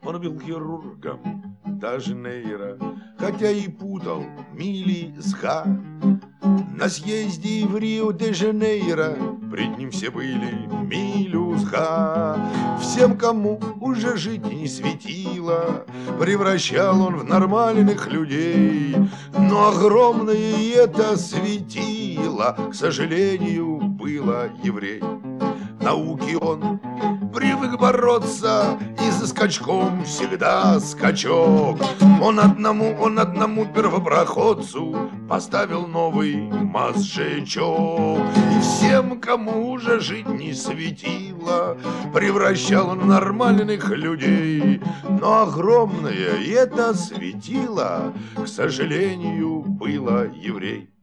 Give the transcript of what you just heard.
Он был хирургом даже нейро, хотя и путал мили с ха. На съезде в Рио-де-Жанейро пред ним все были милю с ха. Всем, кому уже жить не светило, превращал он в нормальных людей. Но огромное это светило, к сожалению, было еврей. Науки он привык бороться, и за скачком всегда скачок. Он одному первопроходцу поставил новый мозжечок. И всем, кому уже жить не светило, превращал он в нормальных людей. Но огромное это светило, к сожалению, было еврей.